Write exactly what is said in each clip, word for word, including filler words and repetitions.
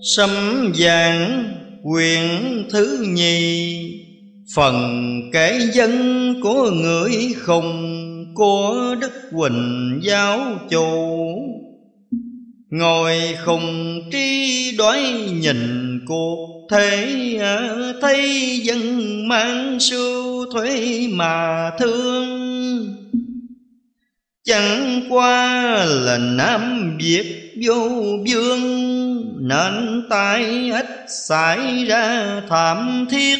Sấm giảng quyển thứ nhì, phần kể dân của người khùng của Đức Huỳnh giáo chủ. Ngồi khùng tri đoái nhìn cuộc thế, thấy dân mang sưu thuế mà thương. Chẳng qua là Nam Việt vô vương, nên tai ách xảy ra thảm thiết.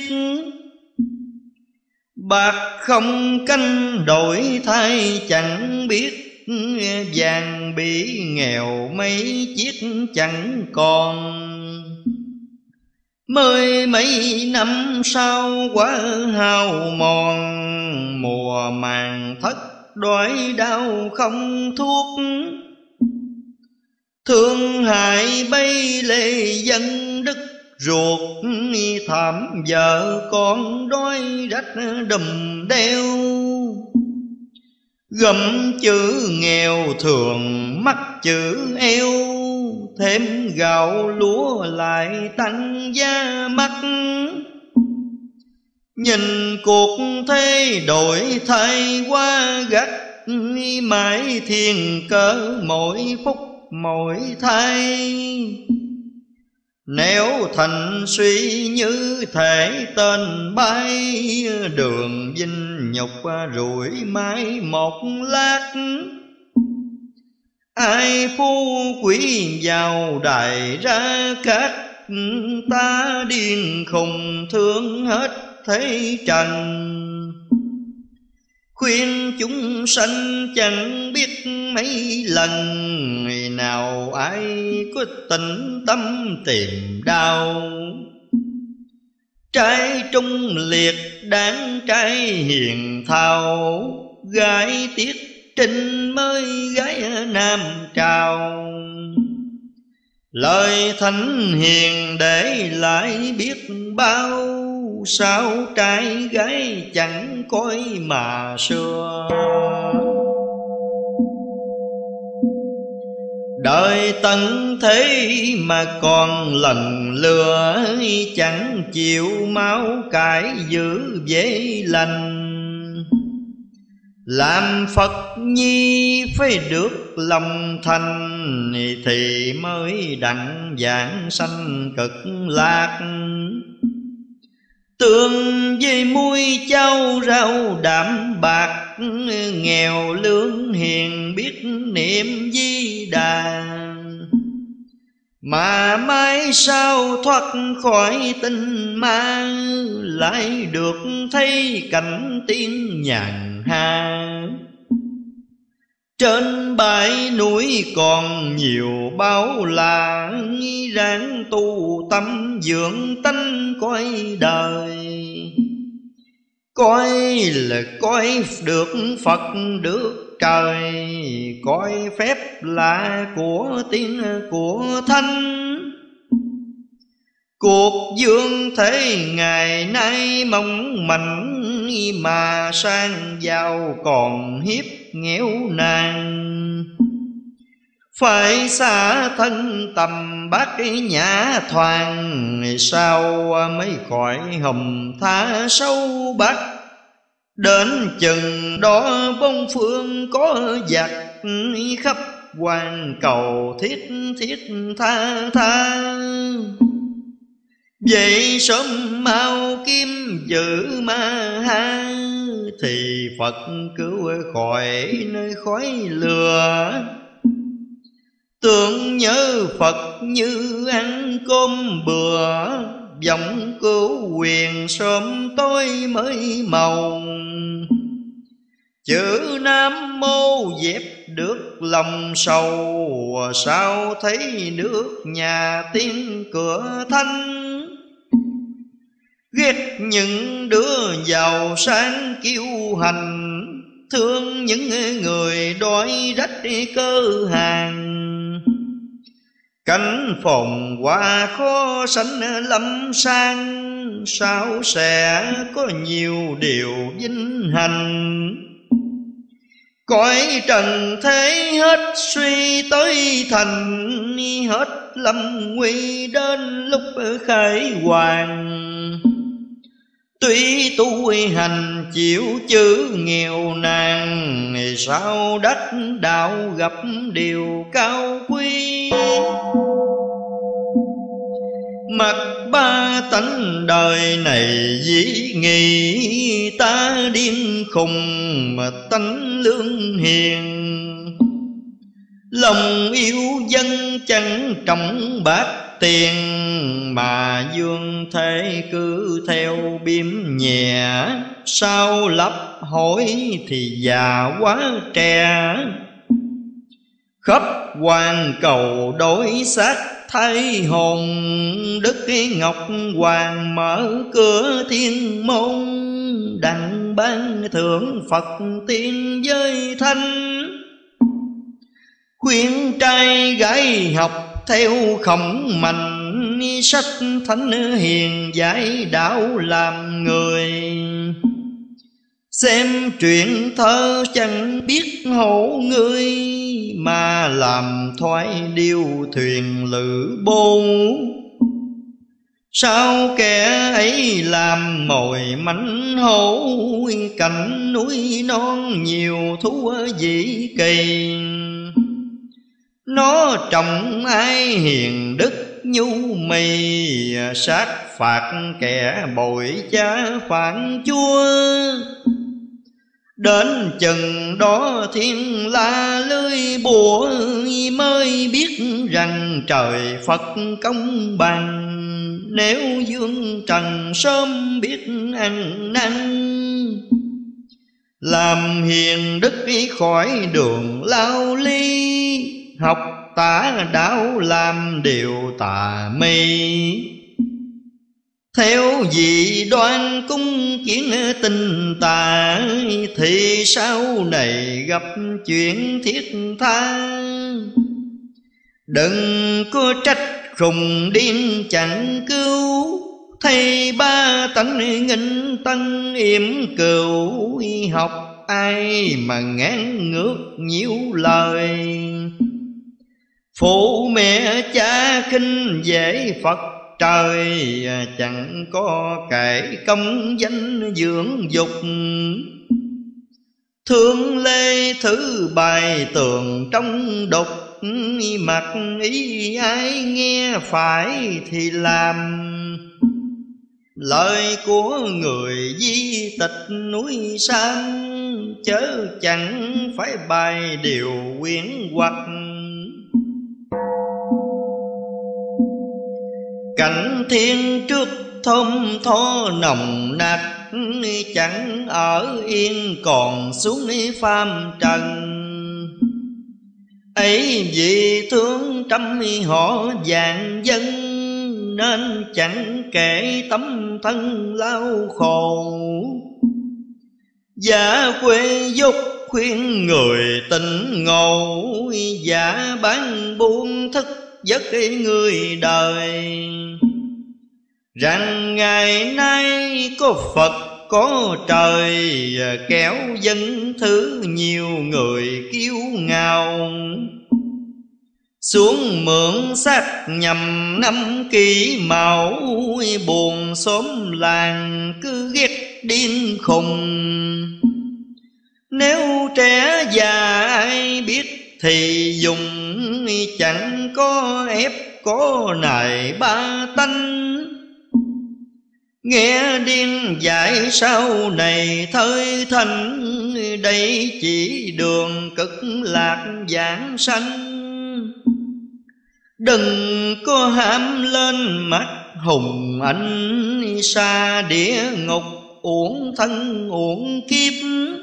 Bạc không canh đổi thay chẳng biết, vàng bị nghèo mấy chiếc chẳng còn. Mười mấy năm sau quá hao mòn, mùa màng thất đói đau không thuốc. Thương hại bay lệ dân đất ruột, thảm vợ con đói rách đùm đeo. Gầm chữ nghèo thường mắc chữ eo, thêm gạo lúa lại tăng giá mắc. Nhìn cuộc thế đổi thay quá gắt, mãi thiên cớ mỗi phút mỗi thay. Nếu thành suy như thể tên bay, đường vinh nhục rủi mãi một lát. Ai phú quý giàu đại ra cát, ta điên khùng thương hết thế trần. Khuyên chúng sanh chẳng biết mấy lần, nào ai có tĩnh tâm tìm đau. Trai trung liệt đáng trai hiền thao, gái tiết trinh mới gái nam trào. Lời thánh hiền để lại biết bao, sao trai gái chẳng coi mà xưa. Đời tận thế mà còn lần lừa, chẳng chịu máu cải giữ dễ lành. Làm Phật nhi phải được lòng thành, thì mới đặng giảng sanh cực lạc. Tương với muối cháo rau đạm bạc, nghèo lương hiền biết niệm Di Đà. Mà mãi sao thoát khỏi tình ma, lại được thấy cảnh tiên nhàn hạ. Trên bãi núi còn nhiều bao la, ráng tu tâm dưỡng tánh coi đời. Coi là coi được Phật được trời, coi phép lạ của tiên của thánh. Cuộc dương thế ngày nay mong manh, mà sang giàu còn hiếp nghèo nàn. Phải xả thân tầm bát nhã thoàng, sao mới khỏi hồng tha sâu bát. Đến chừng đó bốn phương có giặc, khắp hoàn cầu thiết thiết tha tha. Vậy sớm mau kiếm giữ ma ha, thì Phật cứu khỏi nơi khói lửa. Tưởng nhớ Phật như ăn cơm bừa, vọng cứu quyền sớm tối mới màu. Chữ Nam Mô dẹp được lòng sầu, sao thấy nước nhà tiên cửa thanh. Ghét những đứa giàu sang kiêu hành, thương những người đói rách cơ hàng. Cảnh phòng qua khó sánh lâm sang, sao sẽ có nhiều điều vinh hành. Cõi trần thế hết suy tới thành, hết lâm nguy đến lúc khải hoàn. Tuy tu hành chịu chữ nghèo nàn, sao đắc đạo gặp điều cao quý. Mặc ba tánh đời này dĩ nghị, ta điên khùng mà tánh lương hiền. Lòng yêu dân chẳng trọng bạc tiền, mà dương thế cứ theo biếm nhẹ. Sao lấp hỏi thì già quá trẻ, khắp hoàn cầu đối xác thay hồn. Đức Ngọc Hoàng mở cửa thiên môn, đặng ban thượng Phật tiên giới thanh. Khuyên trai gái học theo Khổng Mạnh, sách thánh hiền giải đạo làm người. Xem truyện thơ chẳng biết hổ ngươi, mà làm thoái điêu thuyền lữ bô. Sao kẻ ấy làm mồi mánh hổ, cạnh núi non nhiều thú dĩ kỳ. Nó trọng ai hiền đức nhu mì, sát phạt kẻ bội cha phản chúa. Đến chừng đó thiên la lưới bùa, mới biết rằng trời Phật công bằng. Nếu dương trần sớm biết ăn năn, làm hiền đức khỏi đường lao ly. Học tả đạo làm điều tà mê, theo dị đoan cung kiến tình tà. Thì sau này gặp chuyện thiết tha, đừng có trách khùng điên chẳng cứu. Thầy ba tánh nghinh tân yểm cừu, học ai mà ngán ngước nhiêu lời. Phụ mẹ cha khinh dễ Phật trời, chẳng có kể công danh dưỡng dục. Thương lê thứ bài tường trong đục, mặc ý ai nghe phải thì làm. Lời của người di tịch núi Sam, chớ chẳng phải bài điều quyến hoặc. Cảnh thiên trước thơm tho nồng nặc, chẳng ở yên còn xuống phàm trần. Ấy vì thương trăm họ vạn dân, nên chẳng kể tấm thân lao khổ. Giả quê dục khuyên người tỉnh ngộ, giả bán buông thức giấc người đời. Rằng ngày nay có Phật có trời, kéo dân thứ nhiều người kiêu ngạo. Xuống mượn xác nhằm năm kỷ mão, buồn xóm làng cứ ghét điên khùng. Nếu trẻ già ai biết thì dùng, chẳng có ép có nài ba tánh. Nghe điên dạy sau này thời thành, đây chỉ đường cực lạc giảng sanh. Đừng có ham lên mắt hùng anh, xa địa ngục uổng thân uổng kiếp.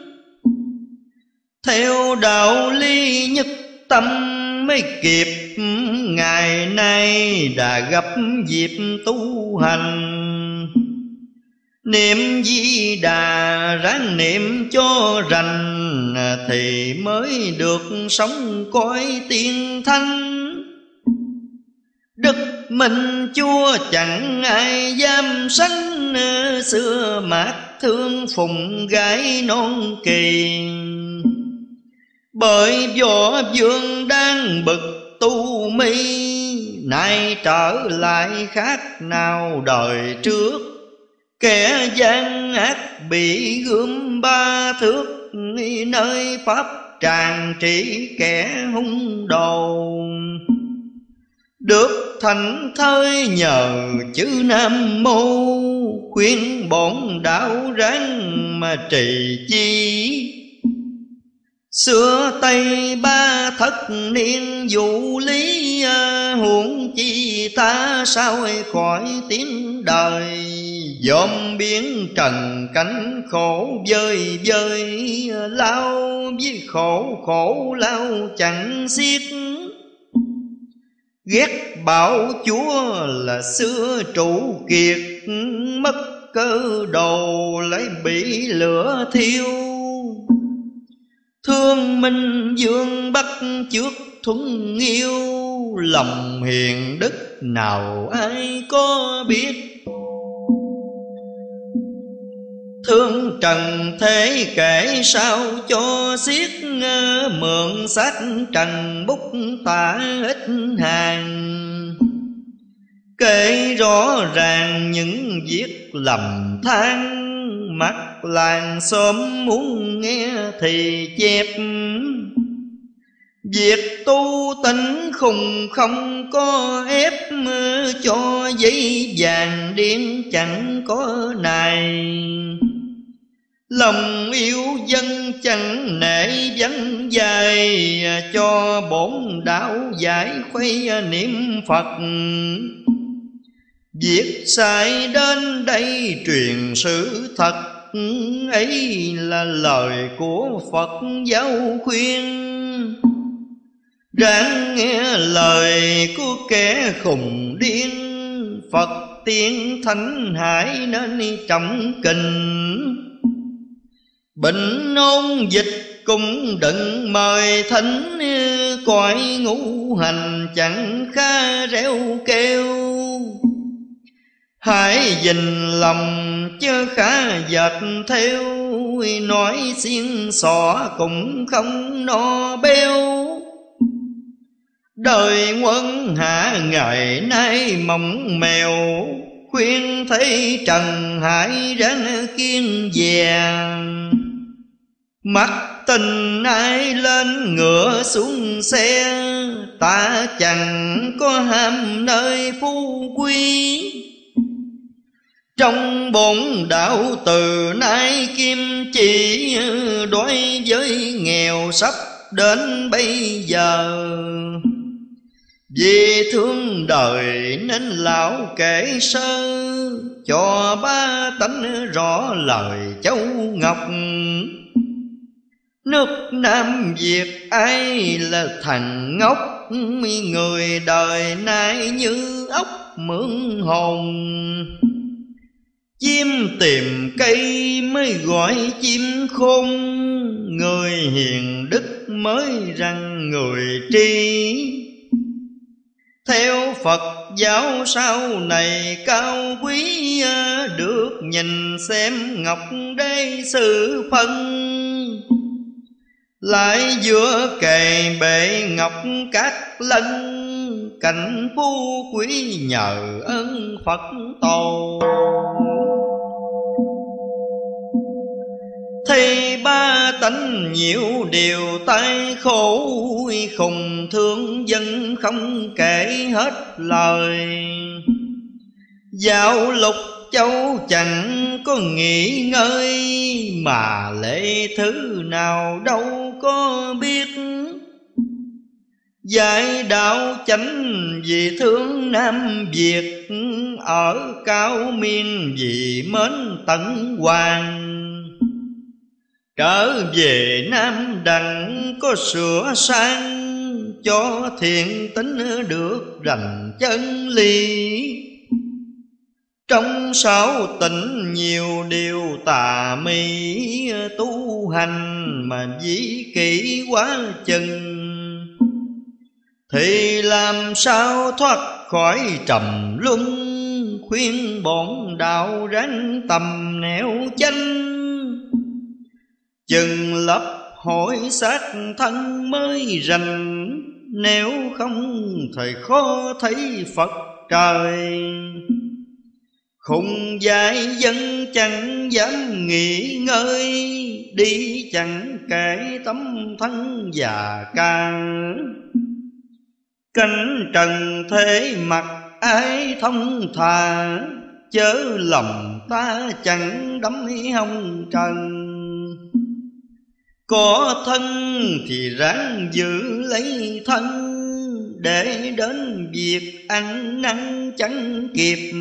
Theo đạo lý nhất tâm mới kịp, ngày nay đã gặp dịp tu hành. Niệm Di Đà ráng niệm cho rành, thì mới được sống cõi tiên thanh. Đức Minh Chúa chẳng ai dám sánh, xưa mát thương phụng gái non kỳ. Bởi võ vương đang bực tu mi, nay trở lại khác nào đời trước. Kẻ gian ác bị gươm ba thước, nơi pháp tràng trị kẻ hung đồ. Được thành thơi nhờ chữ Nam Mô, khuyên bổn đạo ráng mà trì chi. Xưa Tây ba thất niên dụ lý, huống chi ta sao khỏi tiếng đời. Dòm biến trần cánh khổ vơi vơi, lao với khổ khổ lao chẳng xiết. Ghét bảo chúa là xưa trụ kiệt, mất cơ đồ lấy bị lửa thiêu. Thương Minh Vương bắt trước thuần yêu, lòng hiền đức nào ai có biết. Thương trần thế kể sao cho xiết, mượn sách trần bút tả ít hàng. Kể rõ ràng những việc lầm than, mắt làng xóm muốn nghe thì chép. Việc tu tính khùng không có ép, cho giấy vàng điên chẳng có này. Lòng yêu dân chẳng nể vắng dài, cho bổn đạo giải khuây niệm Phật. Việc sai đến đây truyền sự thật, ấy là lời của Phật giáo khuyên. Ráng nghe lời của kẻ khùng điên, Phật tiên thánh hải nên trọng kình. Bệnh nôn dịch cũng đừng mời thánh, cõi ngũ hành chẳng khá réo kêu. Hãy dình lòng chớ khá dệt theo, nói xiên xỏ cũng không no béo. Đời quân hạ ngày nay mỏng mèo, khuyên thấy trần hải ráng kiên dè. Mắt tình ai lên ngựa xuống xe, ta chẳng có ham nơi phú quý. Trong bổn đạo từ nay kim chỉ, đối với nghèo sắp đến bây giờ. Vì thương đời nên lão kể sơ, cho ba tánh rõ lời Châu Ngọc. Nước Nam Việt ai là thằng ngốc, người đời nay như ốc mượn hồn. Chim tìm cây mới gọi chim khôn, người hiền đức mới rằng người tri. Theo Phật giáo sau này cao quý, được nhìn xem ngọc đế sự phân. Lại giữa kề bệ ngọc các lân, cảnh phú quý nhờ ơn Phật tổ. Thì ba tánh nhiều điều tai khổ, khùng thương dân không kể hết lời. Dạo lục châu chẳng có nghỉ ngơi, mà lễ thứ nào đâu có biết. Dạy đạo chánh vì thương Nam Việt, ở cao miên vì mến tận hoàng. Trở về Nam Đặng có sửa sang, cho thiện tính được rành chân lý. Trong sáu tỉnh nhiều điều tà mị, tu hành mà dĩ kỷ quá chừng. Thì làm sao thoát khỏi trầm luân, khuyên bổn đạo ráng tầm nẻo chánh. Chừng lấp hỏi xác thân mới rành, nếu không thời khó thấy Phật trời. Khùng dại dân chẳng dám nghỉ ngơi, đi chẳng kể tấm thân già ca. Cánh trần thế mặt ai thông thà, chớ lòng ta chẳng đắm hông trần. Có thân thì ráng giữ lấy thân, để đến việc ăn năn chẳng kịp.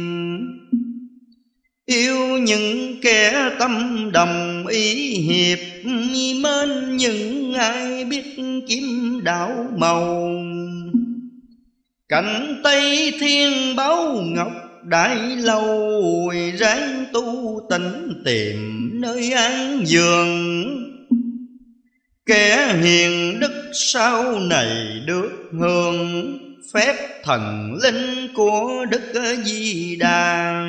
Yêu những kẻ tâm đồng ý hiệp, mến những ai biết kiếm đạo màu. Cảnh Tây Thiên Báo Ngọc Đại Lâu, ráng tu tĩnh tìm nơi an giường. Kẻ hiền đức sau này được hưởng, phép thần linh của Đức Di Đà.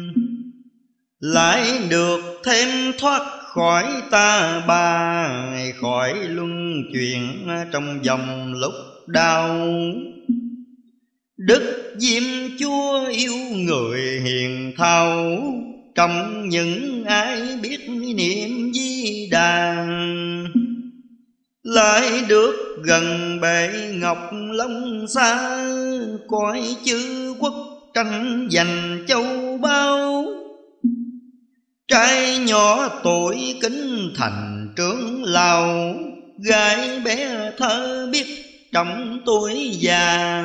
Lại được thêm thoát khỏi ta bà, khỏi luân chuyển trong vòng lúc đau. Đức Diêm Chúa yêu người hiền thao, trong những ai biết niệm Di Đà. Lại được gần bệ ngọc long xa, cõi chư quốc tranh giành châu báu. Trai nhỏ tuổi kính thành trưởng lão, gái bé thơ biết trọng tuổi già.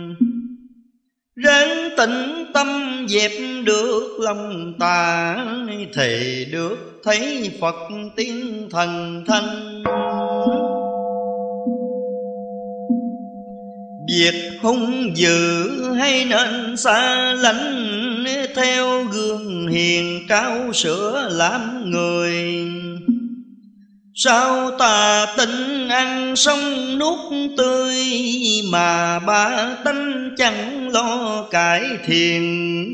Ráng tĩnh tâm dẹp được lòng tà, thì được thấy Phật tiên thần thanh. Việc hung dữ hay nên xa lánh, theo gương hiền trao sữa làm người. Sao ta tin ăn sống nuốt tươi, mà ba tánh chẳng lo cải thiện.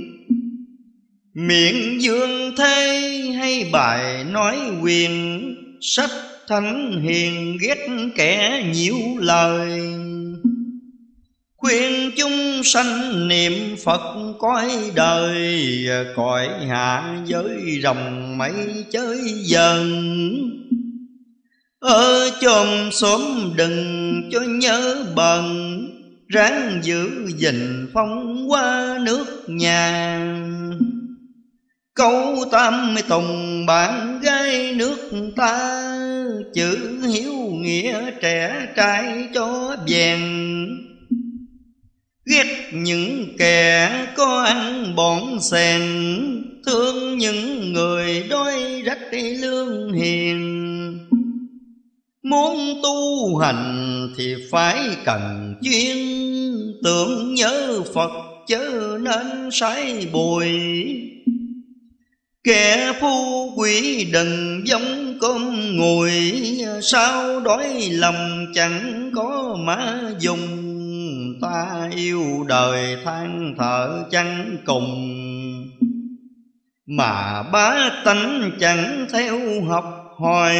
Miệng dương thế hay bài nói quyền, sách thánh hiền ghét kẻ nhiễu lời. Khuyên chúng sanh niệm Phật cõi đời, cõi hạ giới rồng mây chơi dần. Ở chòm xóm đừng cho nhớ bần, ráng giữ gìn phong qua nước nhà. Câu tam tùng bạn gái nước ta, chữ hiếu nghĩa trẻ trai cho vẹn. Ghét những kẻ có ăn bỏn xèn, thương những người đói rách lương hiền. Muốn tu hành thì phải cần chuyên, tưởng nhớ Phật chớ nên sái bùi. Kẻ phu quỷ đừng giống cơm ngùi, sao đói lòng chẳng có má dùng. Ta yêu đời than thở chẳng cùng, mà bá tánh chẳng theo học hỏi.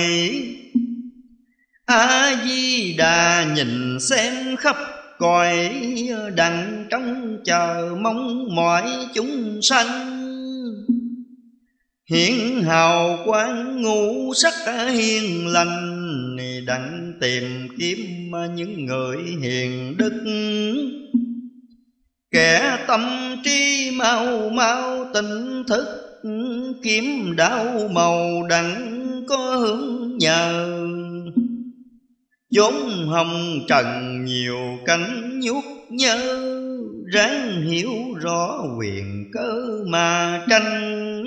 A Di Đà nhìn xem khắp cõi, đặng trong chờ mong mọi chúng sanh. Hiển hào quang ngũ sắc hiền lành, đặng tìm kiếm những người hiền đức. Kẻ tâm trí mau mau tỉnh thức, kiếm đạo màu đặng có hướng nhờ. vốn hồng trần nhiều cánh nhút nhớ, ráng hiểu rõ quyền cơ mà tranh.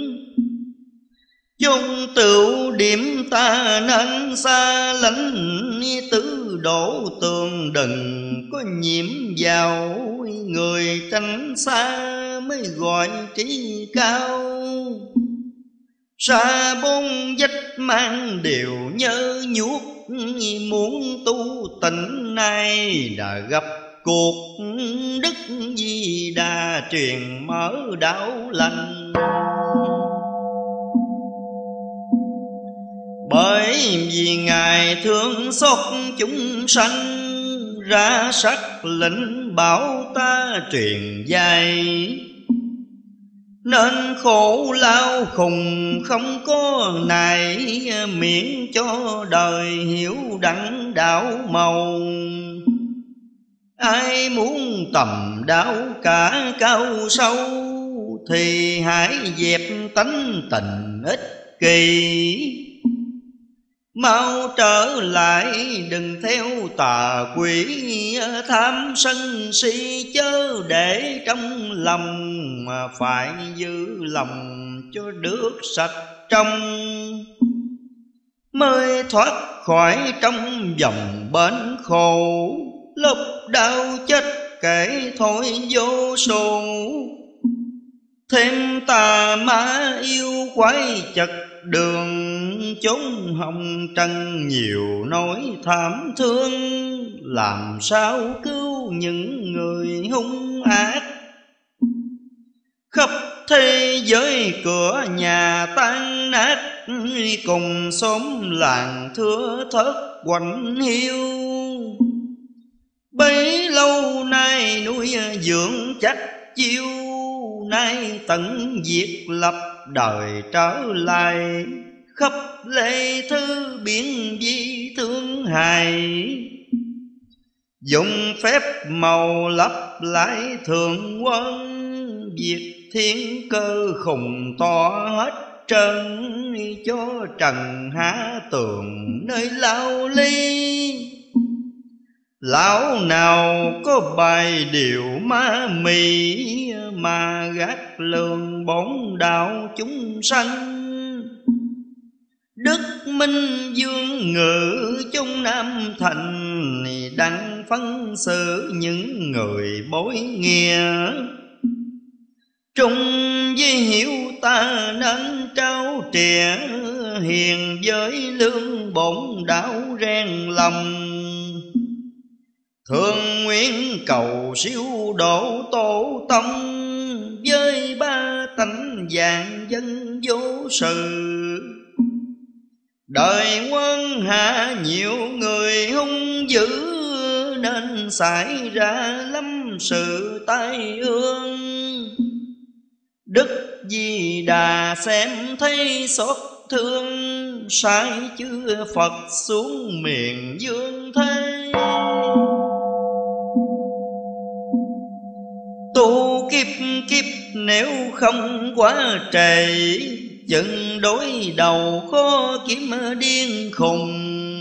Chung tựu điểm ta nên xa lánh, tứ đổ tường đừng có nhiễm vào. Người tránh xa mới gọi trí cao, xa bốn vách mang đều nhớ nhuốc. Muốn tu tịnh nay đã gặp cuộc, Đức Di Đà truyền mở đạo lành. Bởi vì Ngài thương xót chúng sanh, ra sắc lệnh bảo ta truyền dạy. Nên khổ lao khùng không có nài, miễn cho đời hiểu đặng đạo màu. Ai muốn tầm đạo cả cao sâu, thì hãy dẹp tánh tình ích kỷ. Mau trở lại đừng theo tà quỷ, tham sân si chớ để trong lòng, mà phải giữ lòng cho được sạch trong, mới thoát khỏi trong vòng bến khổ. Lúc đau chết kể thôi vô số, thêm tà ma yêu quái chật đường. Chốn hồng trần nhiều nỗi thảm thương, làm sao cứu những người hung ác. Khắp thế giới cửa nhà tan nát, cùng xóm làng thưa thớt quạnh hiu. Bấy lâu nay nuôi dưỡng chắc chiêu, nay tận diệt lập đời trở lại. Khắp lệ thư biển vi thương hài, dùng phép màu lấp lại thường quân. Việc thiên cơ khùng to hết trơn, cho trần há tường nơi lao ly. Lão nào có bài điều ma mị, mà gác lường bổn đạo chúng sanh. Đức Minh Dương ngự trong Nam Thành, đang phân xử những người bối nghĩa. Trung với hiểu ta nên trao trẻ, hiền với lương bổn đạo rèn lòng. Thường nguyện cầu siêu độ tổ tông, với ba tánh vàng dân vô sự. Đời quân hạ nhiều người hung dữ, nên xảy ra lắm sự tai ương. Đức Di Đà xem thấy xót thương, sai chư Phật xuống miền dương thế. Tu kiếp kiếp nếu không quá trễ, chừng đối đầu khó kiếm điên khùng.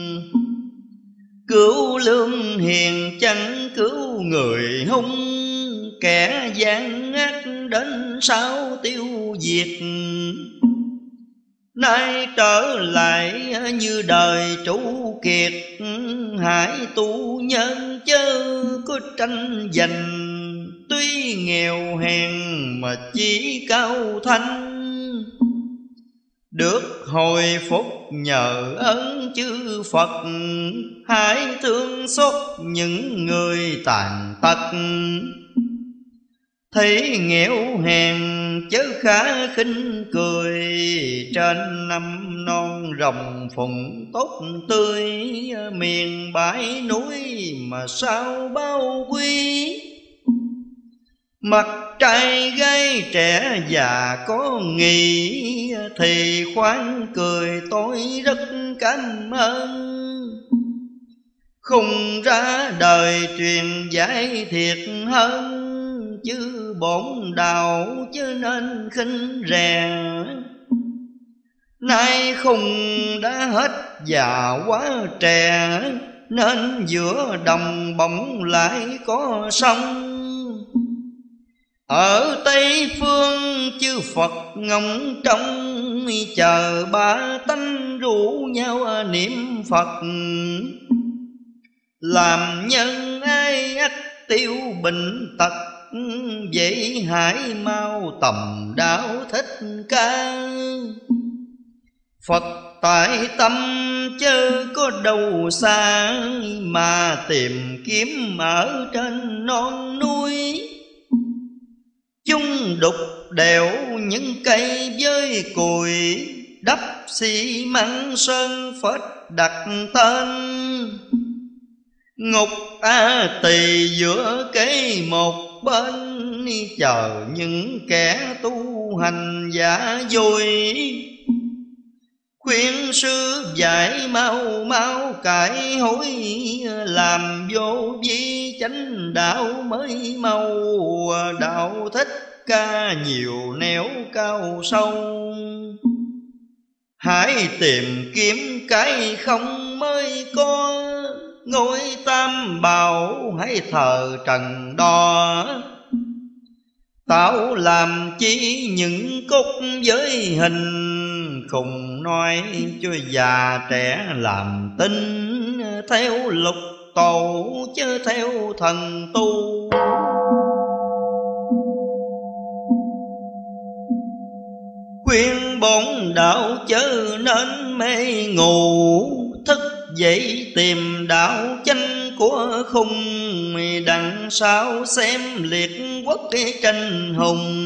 Cứu lương hiền chẳng cứu người hung, kẻ gian ác đến sao tiêu diệt. Nay trở lại như đời trụ kiệt, hãy tu nhân chớ có tranh giành. Tuy nghèo hèn mà chỉ cao thanh, được hồi phúc nhờ ơn chư Phật. Hãy thương xót những người tàn tật, thấy nghèo hèn chớ khá khinh cười. Trên năm non rồng phùng tốt tươi, miền bãi núi mà sao bao quý. Mặt trai gái trẻ già có nghị, thì khoan cười tôi rất cảm ơn. Khùng ra đời truyền giải thiệt hơn, chứ bổn đạo chứ nên khinh rè. Nay khùng đã hết già quá trẻ, nên giữa đồng bỗng lại có sông. Ở Tây Phương chư Phật ngóng trông, chờ ba tánh rủ nhau niệm Phật. Làm nhân ai ắt tiêu bệnh tật, vậy hãy mau tầm đạo Thích Ca. Phật tại tâm chớ có đâu xa, mà tìm kiếm ở trên non núi. Chung đục đẽo những cây với cùi, đắp xi măng sơn phết đặt tên. Ngục A Tỳ giữa cái một bên, chờ những kẻ tu hành giả dối. Khuyên sư dạy mau mau cải hối, làm vô vi chánh đạo mới mau. Đạo Thích Ca nhiều nẻo cao sâu, hãy tìm kiếm cái không mới có. Ngôi Tam Bảo hãy thờ trần đo, tạo làm chi những cốt giới hình. Khùng nói cho già trẻ làm tin, theo lục tổ chứ theo thần tu. Khuyên bổn đạo chớ nên mê ngủ, thức dậy tìm đạo chánh của khung. Đằng sau xem liệt quốc tranh hùng,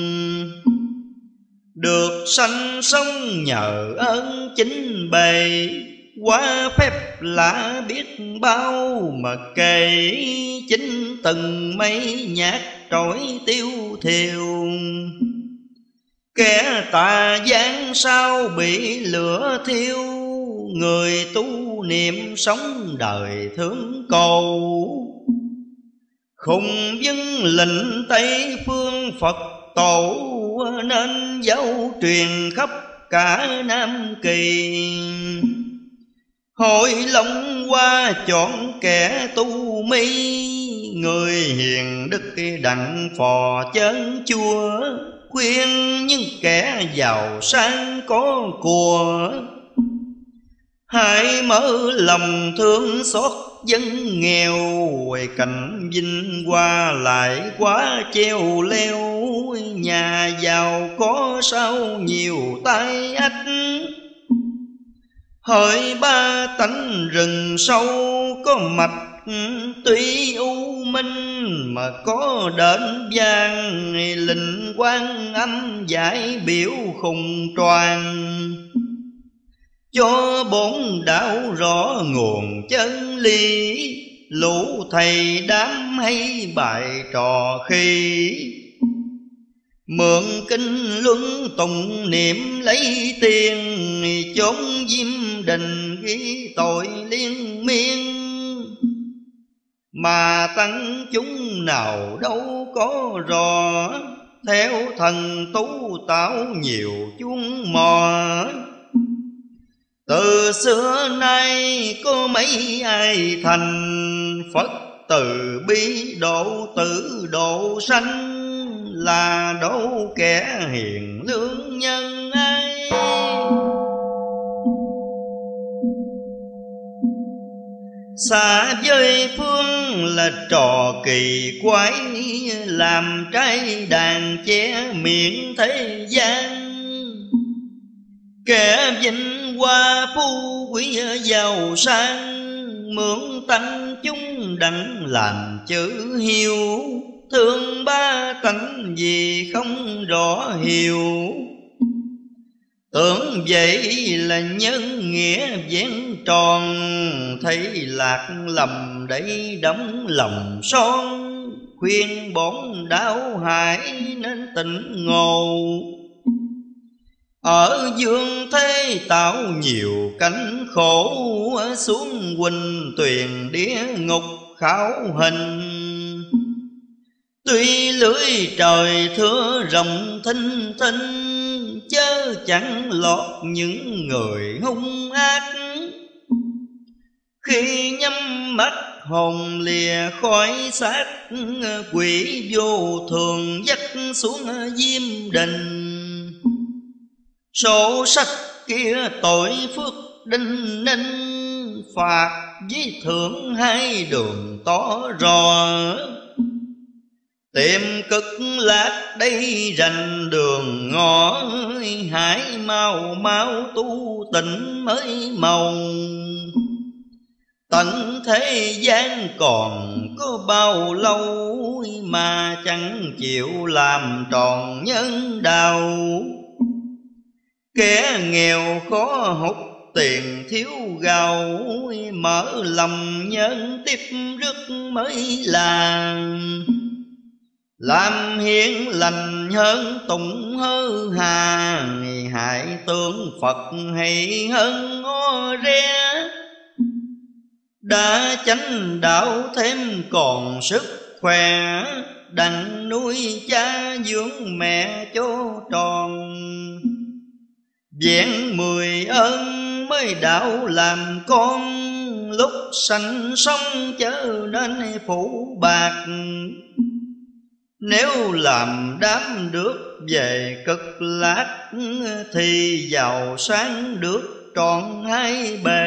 được sanh sống nhờ ơn chính bề. Quá phép lạ biết bao mà kể, chính từng mấy nhát trỗi tiêu thiêu. Kẻ tà gian sao bị lửa thiêu, người tu niệm sống đời thương cầu. Khùng dân lệnh Tây phương Phật tổ, nên giáo truyền khắp cả Nam Kỳ. Hội Long Hoa chọn kẻ tu mi, người hiền đức đặng phò chơn chua. Khuyên những kẻ giàu sang có của, hãy mở lòng thương xót dân nghèo. Cảnh vinh hoa lại quá treo leo, nhà giàu có sao nhiều tai ách. Hỡi ba tánh rừng sâu có mạch, tuy u minh mà có đền vàng. Lệnh Quan Âm giải biểu khùng tròn, cho bổn đạo rõ nguồn chân lý. Lũ thầy đám hay bài trò khi, mượn kinh luân tụng niệm lấy tiền. Chốn diêm đình ghi tội liên miên, mà tăng chúng nào đâu có rõ. Theo thần tú tạo nhiều chuông mò, từ xưa nay có mấy ai thành. Phật từ bi độ tử độ sanh, là đâu kẻ hiền lương nhân ai. Xa với phương là trò kỳ quái, làm trái đàn che miệng thế gian. Kẻ vinh hoa phú quý giàu sang, mượn tăng chúng đặng làm chữ hiếu. Thương ba tánh gì không rõ hiểu, tưởng vậy là nhân nghĩa vẹn tròn. Thấy lạc lầm đấy đóng lòng son, khuyên bổn đạo hãy nên tỉnh ngộ. Ở dương thế tạo nhiều cánh khổ, xuống huỳnh tuyền địa ngục khảo hình. Tuy lưới trời thưa rộng thinh thinh, chớ chẳng lọt những người hung ác. Khi nhắm mắt hồn lìa khỏi xác, quỷ vô thường dắt xuống diêm đình. Sổ sách kia tội phước đinh ninh, phạt với thưởng hai đường tỏ rõ. Tìm cực lạc đây rành đường ngõ, hãy mau mau tu tịnh mới màu. Tận thế gian còn có bao lâu, mà chẳng chịu làm tròn nhân đạo. Kẻ nghèo khó hút tiền thiếu gạo, mở lòng nhân tiếp rước mới làng. Làm hiền lành hơn tụng hơ hà, hại tướng Phật hay hơn ngó re. Đã chánh đạo thêm còn sức khỏe, đặng nuôi cha dưỡng mẹ cho tròn. vẹn mười ơn mới đạo làm con, lúc sanh sống chớ nên phụ bạc. Nếu làm đám nước về cực lạc, thì giàu sáng được trọn hai bề.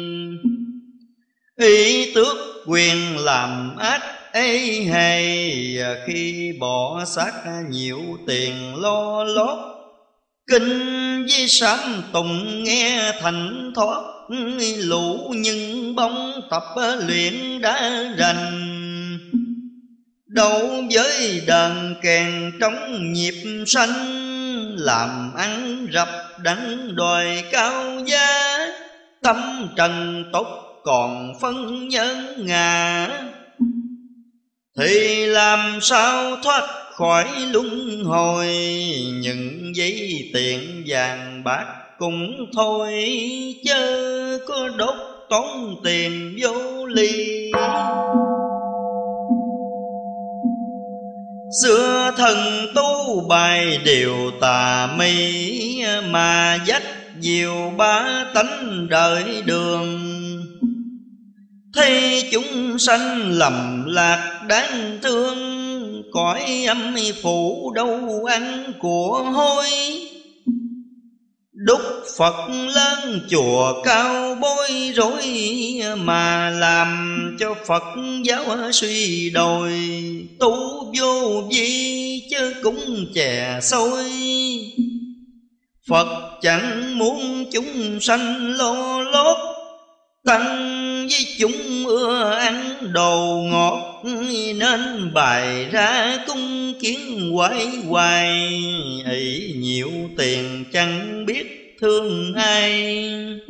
Ý tước quyền làm ác ê hề, khi bỏ xác nhiều tiền lo lót. Kinh với sám tùng nghe thành thoát, lũ nhưng bóng tập luyện đã rành. Đấu với đàn kèn trong nhịp xanh, làm ăn rập đắng đòi cao giá. Tâm trần tốt còn phân nhân ngà, thì làm sao thoát khỏi luân hồi. Những giấy tiền vàng bạc cũng thôi, chớ có đốt tốn tiền vô lý. Xưa thần tu bài điều tà mị, mà dắt diều ba tánh đời đường. Thấy chúng sanh lầm lạc đáng thương, cõi âm phủ đâu ăn của hôi. Đúc Phật lớn chùa cao bối rối, mà làm cho Phật giáo suy đồi. Tu vô vi chứ cũng chè xôi, Phật chẳng muốn chúng sanh lo lót. Tăng với chúng ưa ăn đồ ngọt, nên bày ra cung kiến hoài hoài. Ấy nhiều tiền chẳng biết thương ai,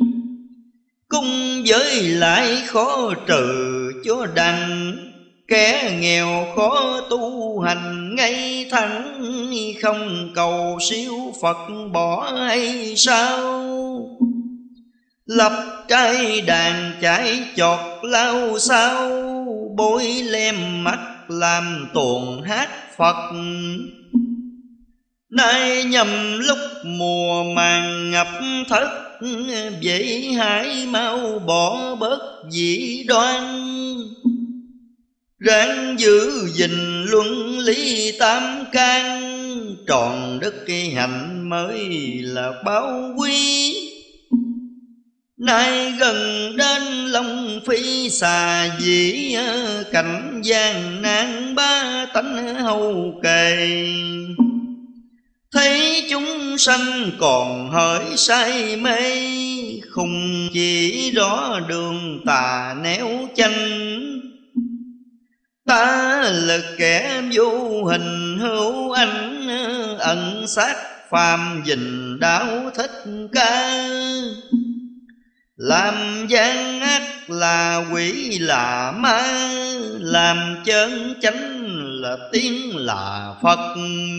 cung giới lại khó trừ cho đành. Kẻ nghèo khó tu hành ngay thẳng, không cầu siêu Phật bỏ hay sao. Lập trai đàn chạy chọt lao sao, bôi lem mắt làm tuồng hát Phật. Nay nhầm lúc mùa màng ngập thất, vậy hãy mau bỏ bớt dị đoan. Ráng giữ gìn luân lý tam can, tròn đức cái hạnh mới là báo quý. Nay gần đến Long Phi xà dĩ, cảnh gian nan ba tánh hầu kề. Thấy chúng sanh còn hỡi say mê, khùng chỉ rõ đường tà néo chanh. Ta là kẻ vô hình hữu ảnh, ẩn sát phàm dình đạo thích ca. Làm gian ác là quỷ là ma, làm chân chánh là tiếng là Phật.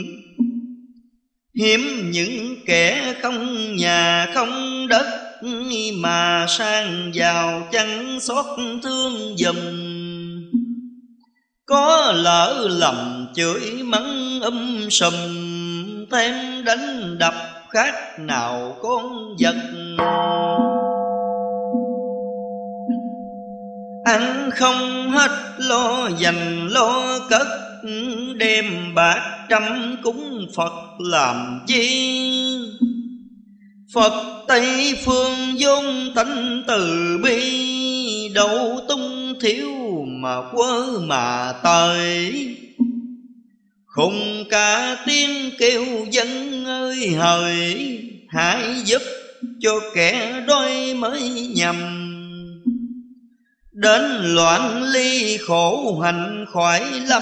Hiếm những kẻ không nhà không đất, mà sang giàu chẳng xót thương giùm. Có lỡ lầm chửi mắng um sùm, thêm đánh đập khác nào con vật. Ăn không hết lo dành lo cất, đem bạc trăm cúng Phật làm chi. Phật Tây phương vốn tánh từ bi, đâu tung thiếu mà quơ mà tới. Khùng cả tiếng kêu dân ơi hời, hãy giúp cho kẻ đói mới nhầm. Đến loạn ly khổ hạnh khỏi lắm,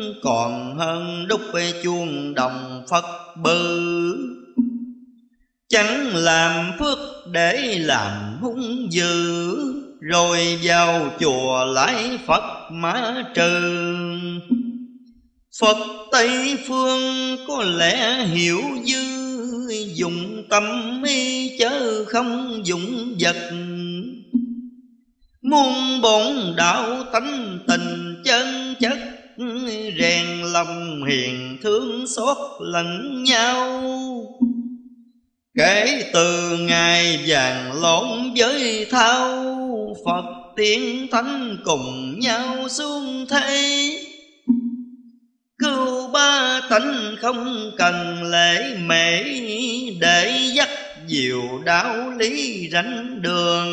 còn hơn đúc chuông đồng Phật bư. chẳng làm phước để làm hung dữ, rồi vào chùa lại Phật mã trừ. Phật Tây Phương có lẽ hiểu dư, dùng tâm ý chớ không dụng vật. Muôn bổn đạo tánh tình chân chất, rèn lòng hiền thương xót lẫn nhau. Kể từ ngày vàng lộn với thao, Phật tiên thánh cùng nhau xuống thế. Cứu ba tánh không cần lễ mễ, để dắt diệu đạo lý rảnh đường.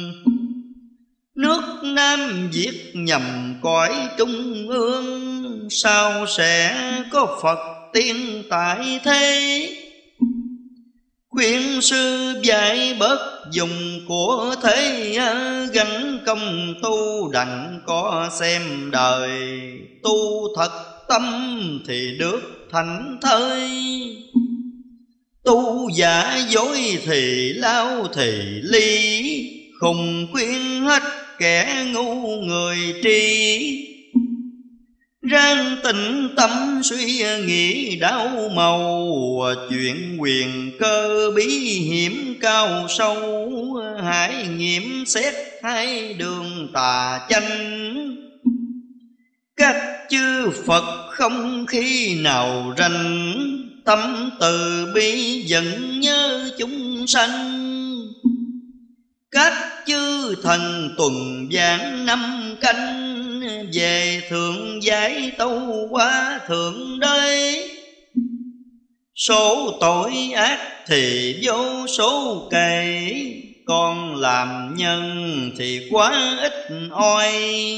Nước Nam Việt nhằm cõi trung ương, sao sẽ có Phật tiên tại thế. Khuyên sư dạy bớt dùng của thế, gắn công tu đặng có xem đời. Tu thật tâm thì được thành thơi, tu giả dối thì lao thì ly. Khùng khuyên hết kẻ ngu người tri, ráng tĩnh tâm suy nghĩ đau màu. Chuyện quyền cơ bí hiểm cao sâu, hãy nghiệm xét hai đường tà chánh. Các chư Phật không khi nào rành, tâm từ bi vẫn nhớ chúng sanh. Các chư thần tuần giảng năm canh, về thượng giải tâu qua thượng đế. Số tội ác thì vô số kể, còn làm nhân thì quá ít oi.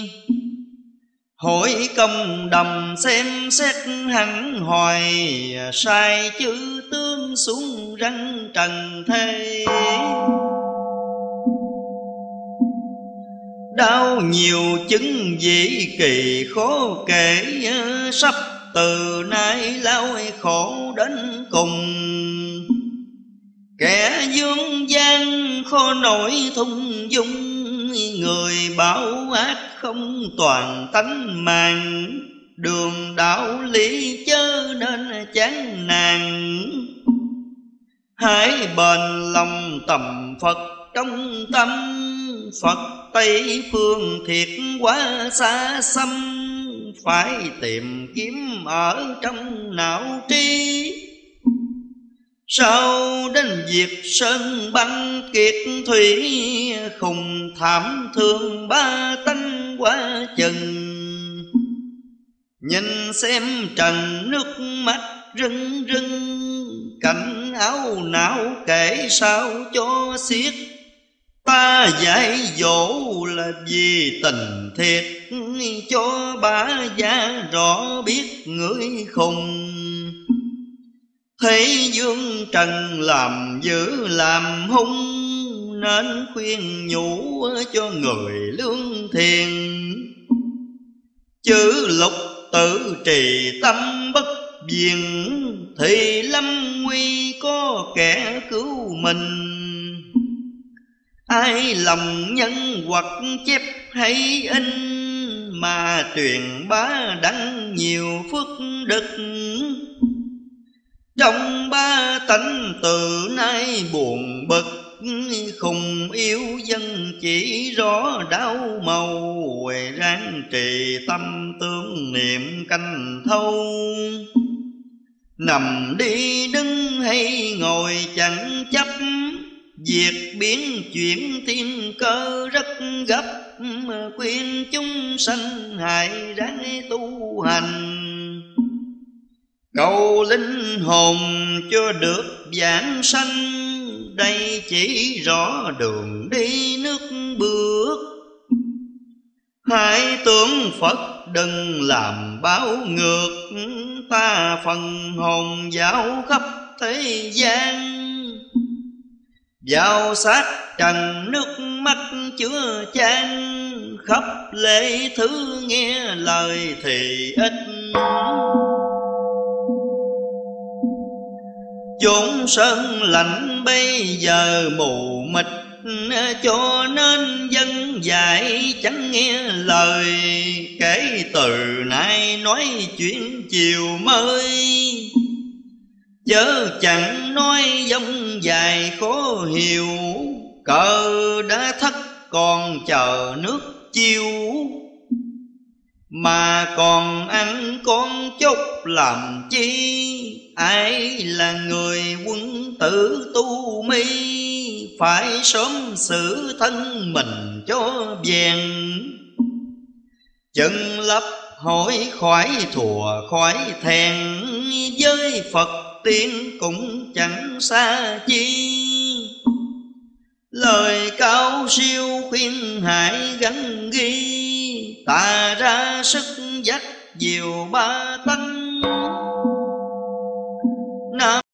Hội công đồng xem xét hẳn hoài, sai chữ tướng xuống răng trần thế. Đau nhiều chứng dị kỳ khó kể, sắp từ nay lao khổ đến cùng. Kẻ dương gian khó nổi thung dung, người bảo ác không toàn tánh màng. Đường đạo lý chớ nên chán nản, hãy bền lòng tầm Phật trong tâm. Phật Tây Phương thiệt quá xa xăm, phải tìm kiếm ở trong não trí. Sau đến việc sơn băng kiệt thủy, khùng thảm thương ba tánh quá chừng. Nhìn xem trần nước mắt rưng rưng, cảnh áo não kể sao cho xiết. Ta dạy dỗ là vì tình thiệt, cho bá gia rõ biết người khùng. Thấy dương trần làm dữ làm hung, nên khuyên nhủ cho người lương thiền. Chữ lục tự trì tâm bất viền, thì lâm nguy có kẻ cứu mình. Ai lòng nhân hoặc chép hay in, mà truyền bá đăng nhiều phước đức. Trong ba tánh từ nay buồn bực, khùng yêu dân chỉ rõ đau màu. Ráng trì tâm tương niệm canh thâu, nằm đi đứng hay ngồi chẳng chấp. Việc biến chuyển thiên cơ rất gấp, khuyên chúng sanh hãy ráng tu hành. Cầu linh hồn cho được vãng sanh, đây chỉ rõ đường đi nước bước. Hãy tưởng Phật đừng làm báo ngược, ta phần hồn dạo khắp thế gian. Vào sát trần nước mắt chứa chan, khắp lễ thứ nghe lời thì ít. Chốn sơn lạnh bây giờ mù mịt, cho nên dân dạy chẳng nghe lời. Kể từ nay nói chuyện chiều mới, chớ chẳng nói dông dài khó hiểu. Cờ đã thất còn chờ nước chiêu, mà còn ăn con chốt làm chi. Ai là người quân tử tu mi, phải sớm xử thân mình cho vẹn. Chân lấp hỏi khỏi thùa khỏi thẹn, với Phật tiên cũng chẳng xa chi. Lời cao siêu khuyên hãy gắn ghi, ta ra sức dắt diều ba tánh. Nam